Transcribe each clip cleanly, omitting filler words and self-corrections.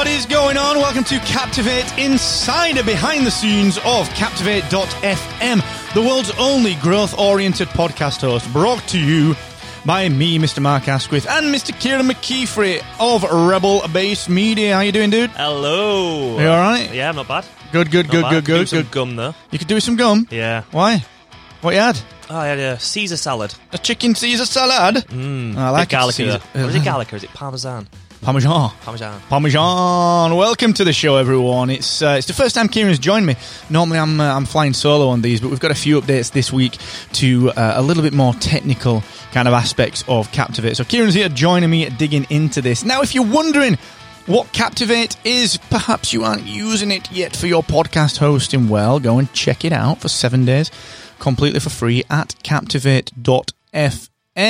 What is going on? Welcome to Captivate Insider, behind the scenes of Captivate.fm, the world's only growth-oriented podcast host, brought to you by me, Mr. Mark Asquith, and Mr. Kieran McKeefrey of Rebel Base Media. How you doing, dude? Hello. Are you alright? Yeah, I'm not bad. Good. Do some gum, though. You could do some gum? Yeah. Why? What you had? Oh, I had a Caesar salad. A chicken Caesar salad? I like garlic. Caesar. Or is it garlic or is it parmesan? Parmesan. Welcome to the show, everyone. It's the first time Kieran's joined me. Normally I'm flying solo on these, but we've got a few updates this week to a little bit more technical kind of aspects of Captivate. So Kieran's here joining me, digging into this. Now, if you're wondering what Captivate is, perhaps you aren't using it yet for your podcast hosting, well, go and check it out for 7 days, completely for free at Captivate.fm.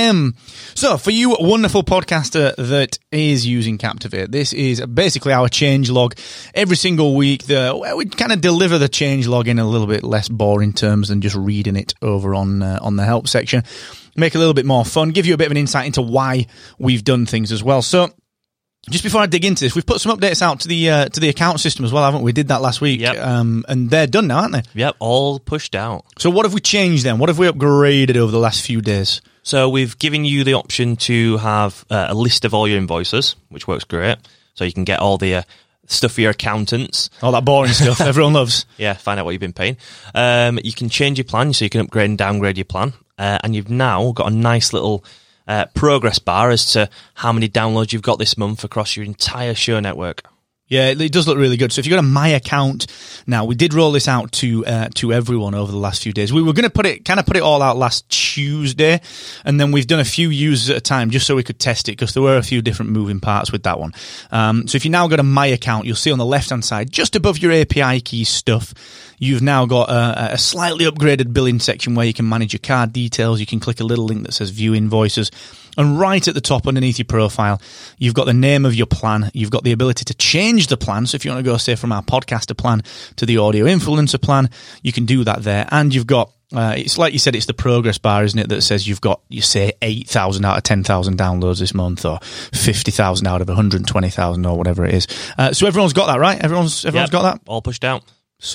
So, for you wonderful podcaster that is using Captivate, this is basically our change log every single week. We kind of deliver the change log in a little bit less boring terms than just reading it over on the help section. Make it a little bit more fun, give you a bit of an insight into why we've done things as well. So, just before I dig into this, we've put some updates out to the account system as well, haven't we? We did that last week. Yep. And they're done now, aren't they? Yep, all pushed out. So what have we changed then? What have we upgraded over the last few days? So we've given you the option to have a list of all your invoices, which works great. So you can get all the stuff for your accountants. All that boring stuff everyone loves. Yeah, find out what you've been paying. You can change your plan, so you can upgrade and downgrade your plan. And you've now got a nice little progress bar as to how many downloads you've got this month across your entire show network. Yeah, it does look really good. So if you've got a My Account now, we did roll this out to everyone over the last few days. We were going to put it all out last Tuesday, and then we've done a few users at a time just so we could test it, because there were a few different moving parts with that one. So if you now got a My Account, you'll see on the left-hand side, just above your API key stuff, you've now got a slightly upgraded billing section where you can manage your card details. You can click a little link that says View Invoices. And right at the top underneath your profile, you've got the name of your plan. You've got the ability to change the plan. So if you want to go, say, from our podcaster plan to the audio influencer plan, you can do that there. And you've got, it's like you said, it's the progress bar, isn't it, that says you've got, you say, 8,000 out of 10,000 downloads this month, or 50,000 out of 120,000, or whatever it is. So everyone's got that, right? Everyone's got that? All pushed out.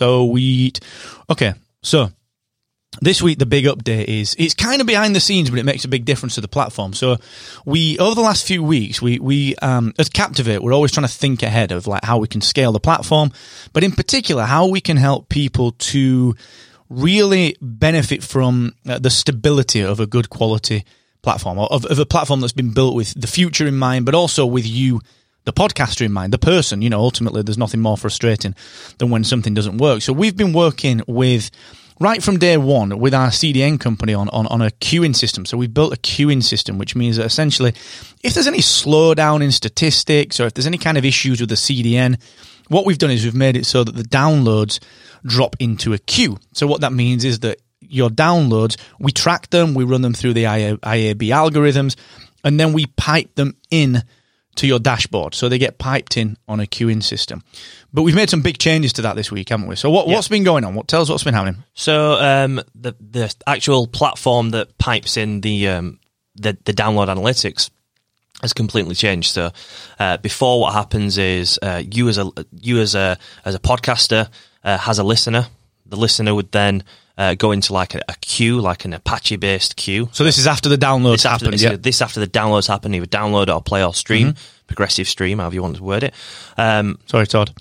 Sweet. Okay, so this week, the big update is, it's kind of behind the scenes, but it makes a big difference to the platform. So over the last few weeks, we as Captivate, we're always trying to think ahead of like how we can scale the platform, but in particular, how we can help people to really benefit from the stability of a good quality platform, of a platform that's been built with the future in mind, but also with you, the podcaster, in mind, the person. You know, ultimately, there's nothing more frustrating than when something doesn't work. So we've been working with, right from day one, with our CDN company on a queuing system. So we've built a queuing system, which means that essentially, if there's any slowdown in statistics, or if there's any kind of issues with the CDN, what we've done is we've made it so that the downloads drop into a queue. So what that means is that your downloads, we track them, we run them through the IAB algorithms, and then we pipe them in to your dashboard. So they get piped in on a queuing system. But we've made some big changes to that this week, haven't we? So what's been going on? Tell us what's been happening. So the actual platform that pipes in the download analytics has completely changed. So before, what happens is you as a podcaster has a listener. The listener would then go into like a queue, like an Apache-based queue. So this is after the downloads happen. This after the downloads happen, either download or play or stream, progressive stream, however you want to word it. Sorry, Todd.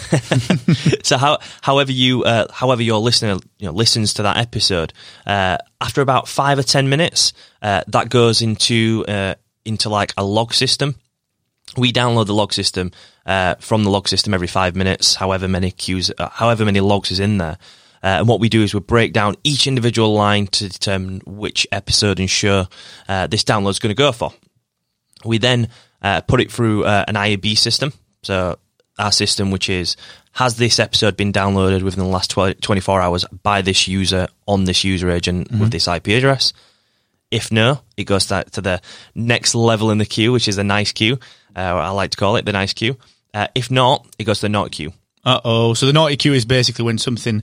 So however your listener listens to that episode, after about 5 or 10 minutes, that goes into like a log system. We download the log system from the log system every 5 minutes, however many logs is in there. And what we do is we break down each individual line to determine which episode and show this download is going to go for. We then put it through an IAB system. So our system, which is, has this episode been downloaded within the last 24 hours by this user on this user agent with this IP address? If no, it goes to the next level in the queue, which is the nice queue. I like to call it the nice queue. If not, it goes to the not queue. So the naughty queue is basically when something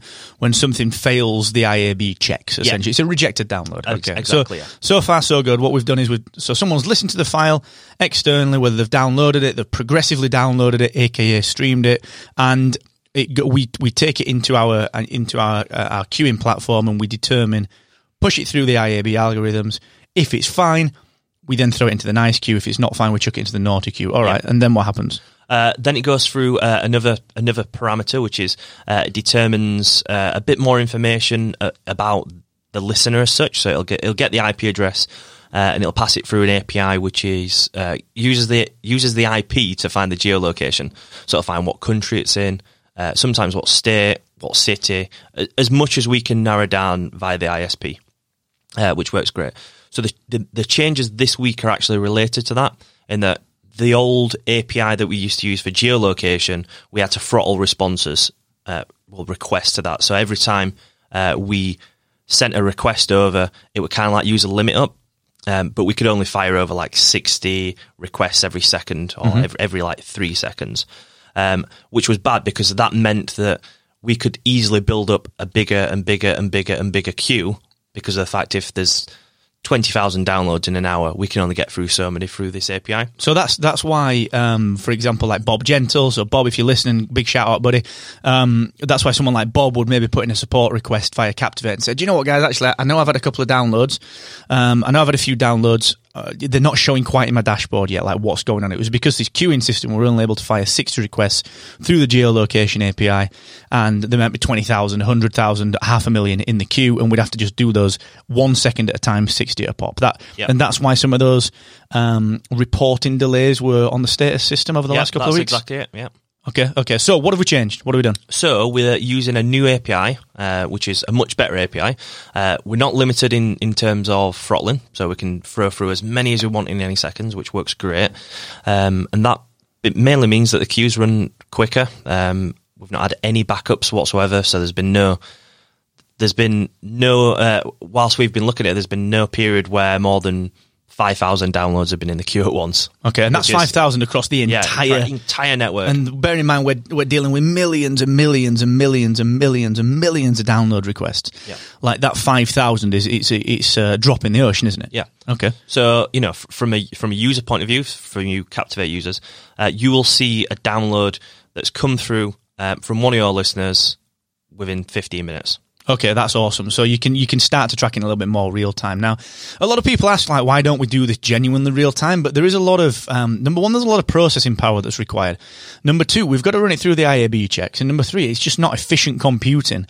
fails the IAB checks, essentially. Yeah. It's a rejected download. Okay. Exactly. So far, so good. What we've done is someone's listened to the file externally, whether they've downloaded it, they've progressively downloaded it, aka streamed it, and we take it into our queuing platform, and we push it through the IAB algorithms. If it's fine, we then throw it into the nice queue. If it's not fine, we chuck it into the naughty queue. All right, and then what happens? Then it goes through another parameter, which is it determines a bit more information about the listener as such. So it'll get the IP address and it'll pass it through an API, which is uses the IP to find the geolocation. So it'll find what country it's in, sometimes what state, what city, as much as we can narrow down via the ISP, which works great. So the changes this week are actually related to that, in that the old API that we used to use for geolocation, we had to throttle responses, requests to that. So every time we sent a request over, it would kind of like use a limit up, but we could only fire over like 60 requests every second, or every like 3 seconds, which was bad because that meant that we could easily build up a bigger and bigger and bigger and bigger queue, because of the fact if there's 20,000 downloads in an hour, we can only get through so many through this API. So that's why, for example, like Bob Gentle. So Bob, if you're listening, big shout out, buddy. That's why someone like Bob would maybe put in a support request via Captivate and say, do you know what, guys, actually, I know I've had a couple of downloads. I know I've had a few downloads. They're not showing quite in my dashboard yet, like what's going on. It was because this queuing system, we're only able to fire 60 requests through the geolocation API, and there might be 20,000, 100,000, 500,000 in the queue, and we'd have to just do those 1 second at a time, 60 at a pop. And that's why some of those reporting delays were on the status system over the last couple of weeks. That's exactly it, yeah. Okay. So what have we changed? What have we done? So we're using a new API, which is a much better API. We're not limited in terms of throttling, so we can throw through as many as we want in any seconds, which works great. And that it mainly means that the queues run quicker. We've not had any backups whatsoever, so there's been no whilst we've been looking at it, there's been no period where more than 5,000 downloads have been in the queue at once. Okay, and that's 5,000 across the entire network. And bear in mind, we're dealing with millions and millions and millions and millions and millions of download requests. Yeah. Like that 5,000 it's a drop in the ocean, isn't it? Yeah. Okay. So from a user point of view, from you Captivate users, you will see a download that's come through from one of your listeners within 15 minutes. Okay, that's awesome. So you can start to track in a little bit more real time. Now, a lot of people ask, like, why don't we do this genuinely real time? But there is a lot of, number one, there's a lot of processing power that's required. Number two, we've got to run it through the IAB checks. And number three, it's just not efficient computing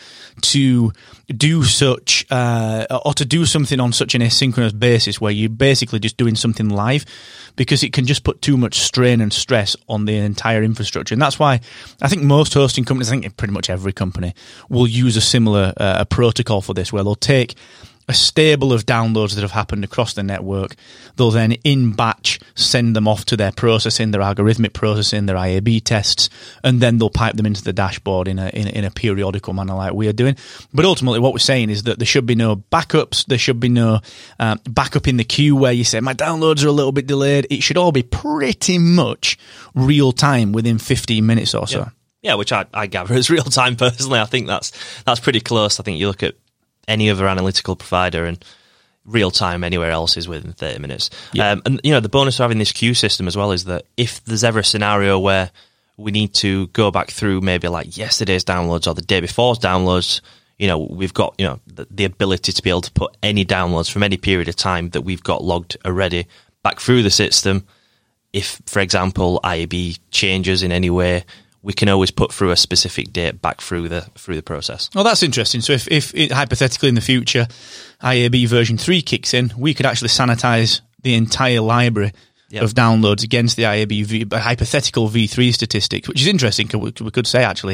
to do such, or to do something on such an asynchronous basis where you're basically just doing something live, because it can just put too much strain and stress on the entire infrastructure. And that's why I think most hosting companies, I think pretty much every company, will use a similar a protocol for this, where they'll take a stable of downloads that have happened across the network. They'll then in batch send them off to their processing, their algorithmic processing, their IAB tests, and then they'll pipe them into the dashboard in a periodical manner like we are doing. But ultimately what we're saying is that there should be no backups. There should be no backup in the queue where you say, my downloads are a little bit delayed. It should all be pretty much real time within 15 minutes or so. Yeah. Yeah, which I gather is real time personally. I think that's pretty close. I think you look at any other analytical provider and real time anywhere else is within 30 minutes. Yeah. And the bonus of having this queue system as well is that if there's ever a scenario where we need to go back through maybe like yesterday's downloads or the day before's downloads, we've got the ability to be able to put any downloads from any period of time that we've got logged already back through the system. If, for example, IAB changes in any way, we can always put through a specific date back through the process. Oh, that's interesting. So if hypothetically in the future IAB version 3 kicks in, we could actually sanitize the entire library of downloads against the IAB hypothetical V3 statistics, which is interesting because we could say, actually,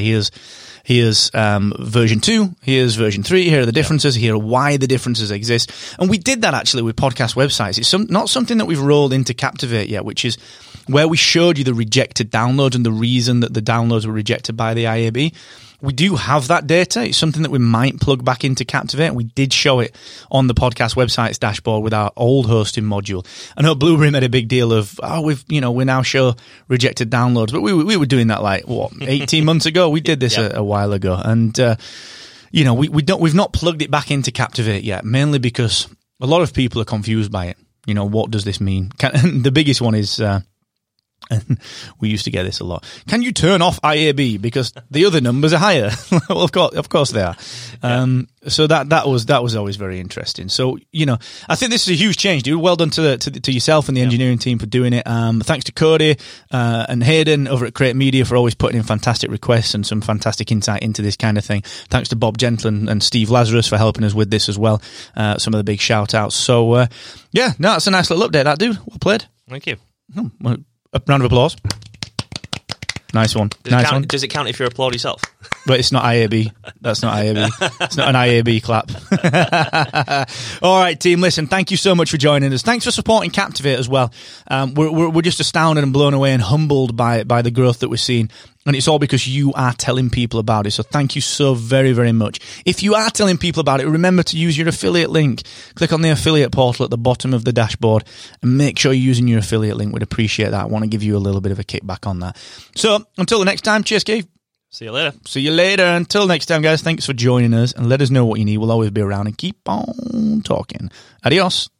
here's version 2, here's version 3, here are the differences, here are why the differences exist. And we did that actually with podcast websites. It's not something that we've rolled into Captivate yet, which is where we showed you the rejected downloads and the reason that the downloads were rejected by the IAB. we do have that data. It's something that we might plug back into Captivate. We did show it on the podcast website's dashboard with our old hosting module. I know Blueberry made a big deal of, we now show rejected downloads, but we were doing that 18 months ago. We did this a while ago, and we've not plugged it back into Captivate yet, mainly because a lot of people are confused by it. What does this mean? The biggest one is, and we used to get this a lot. Can you turn off IAB because the other numbers are higher? Well, of course they are. So that was always very interesting. So I think this is a huge change, dude. Well done to yourself and the engineering team for doing it. Thanks to Cody and Hayden over at Create Media for always putting in fantastic requests and some fantastic insight into this kind of thing. Thanks to Bob Gentle and Steve Lazarus for helping us with this as well. Some of the big shout outs. So that's a nice little update, that, dude. Well played. Thank you. A round of applause. Nice one. Does it count if you applaud yourself? But it's not IAB. That's not IAB. It's not an IAB clap. All right, team. Listen, thank you so much for joining us. Thanks for supporting Captivate as well. We're just astounded and blown away and humbled by the growth that we're seeing. And it's all because you are telling people about it. So thank you so very, very much. If you are telling people about it, remember to use your affiliate link. Click on the affiliate portal at the bottom of the dashboard and make sure you're using your affiliate link. We'd appreciate that. I want to give you a little bit of a kickback on that. So until the next time, cheers, Keith. See you later. See you later. Until next time, guys, thanks for joining us and let us know what you need. We'll always be around and keep on talking. Adios.